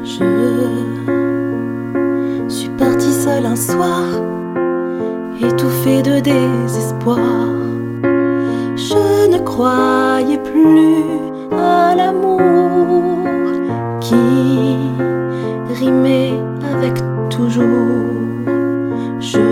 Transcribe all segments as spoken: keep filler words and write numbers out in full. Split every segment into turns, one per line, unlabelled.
Je suis partie seule un soir, étouffée de désespoir. Je ne croyais plus à l'amour qui rimait avec toujours. Je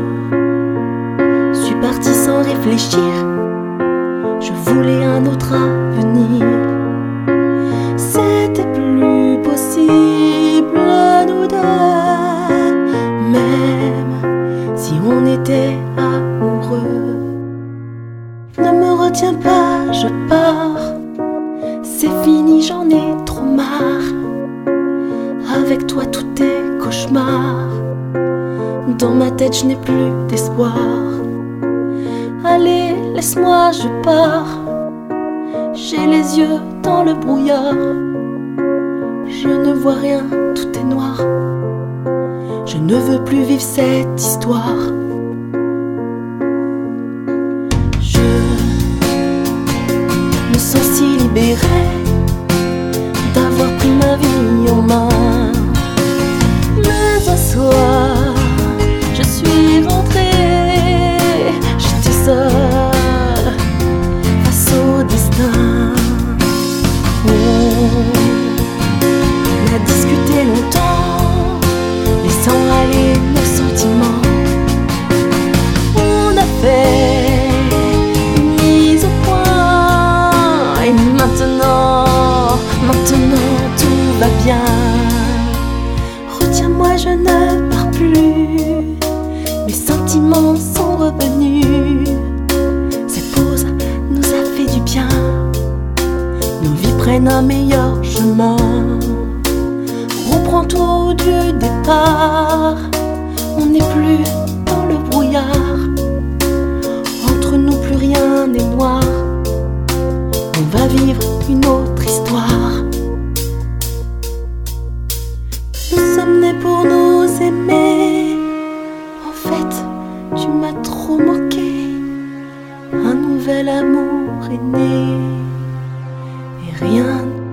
suis partie sans réfléchir, je voulais un autre avenir. C'était plus possible nous deux, même si on était amoureux. Ne me retiens pas, je pars, c'est fini, j'en ai trop marre. Avec toi tout est cauchemar, dans ma tête je n'ai plus d'espoir. Allez, laisse-moi, je pars, j'ai les yeux dans le brouillard. Je ne vois rien, tout est noir, je ne veux plus vivre cette histoire. Je me sens si libérée d'avoir pris ma vie en main. Mais un soir, je suis rentrée, j'étais seule face au destin. On a discuté longtemps, laissant aller nos sentiments. On a fait une mise au point, et maintenant, maintenant tout va bien. Retiens-moi, je ne pars plus, mes sentiments sont revenus. Cette pause nous a fait du bien, nos vies prennent un meilleur chemin. On reprend tout du départ, on n'est plus dans le brouillard. Entre nous plus rien n'est noir, on va vivre une autre histoire. Nous sommes nés pour nous aimer, en fait tu m'as trop moqué. Un nouvel amour est né, et rien